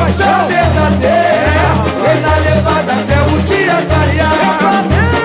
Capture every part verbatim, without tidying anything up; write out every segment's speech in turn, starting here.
paixão verdadeira, vem na levada até o dia clarear.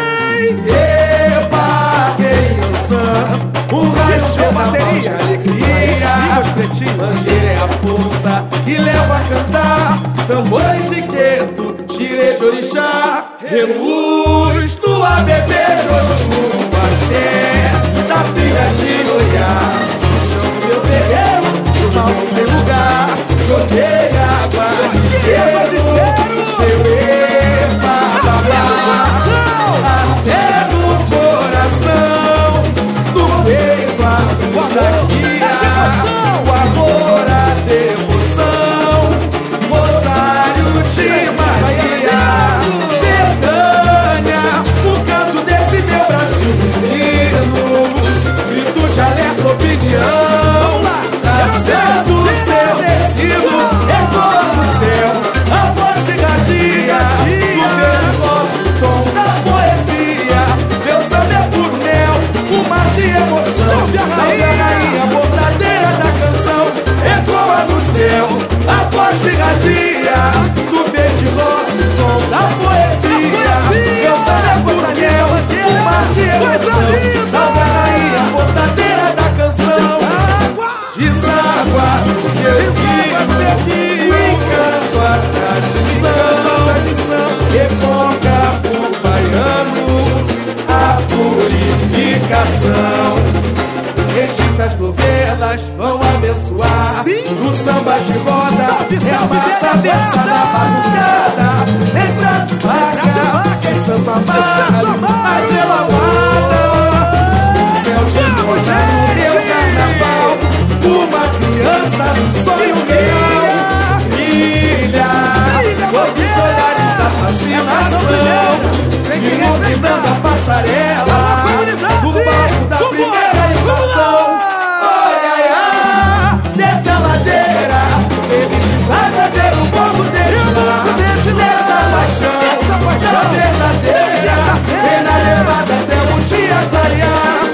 Epa, criança, um raio de bateria, alegria. Bandeira é a força que leva a cantar, tambores de queto, xirê de orixá, reluz no A B B de Oxum, axé da filha de Oiá. No chão do meu terreiro, o mal não tem lugar, joguei água de cheiro, cheiro, epa, babá, até no coração, no peito a luz da guia, o amor, a devoção, rosário de Maria, Betânia, o canto desse meu Brasil menino, grito de alerta, opinião, trazendo seu destino, ecoa no céu, a voz de gadia, do verde nosso tom da poesia, meu samba é puro mel, um mar de emoção, salve a rainha, bordadeira da canção, ecoa no céu, a voz de gadia, do verde nosso tom da poesia, meu samba é puro mel, um mar de emoção, salve a rainha, bordadeira da canção. Deságua, meu filho, o encanto, a tradição, tradição, recôncavo baiano, a purificação. Editas novelas vão abençoar, no samba de roda, salve, salve, é a massa dessa na madrugada, em prato vaca, em Santo Amaro, a estrela amada, o céu de noite no meu carnaval. Uma criança num sonho real brilha, sob os olhares da fascinação, iluminando a passarela do banco da primeira estação. Olha, desce a ladeira, felicidade é ver o povo desfilar nessa paixão, já verdadeira, vem na levada até o dia clarear.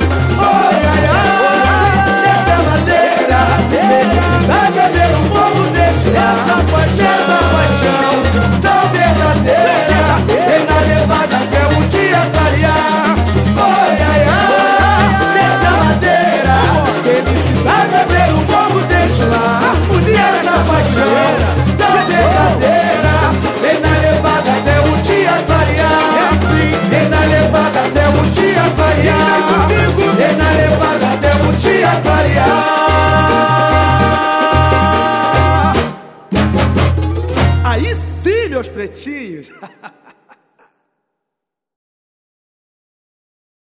Felicidade é ver o povo desfilar nessa paixão tão verdadeira, vem na levada até o dia clarear. Oi, ai, ai, nessa ladeira, felicidade é ver o povo desfilar nessa paixão tão verdadeira, vem na levada até o dia clarear. Vem na levada até o dia clarear, vem na levada até o dia clarear. Aí sim, meus pretinhos!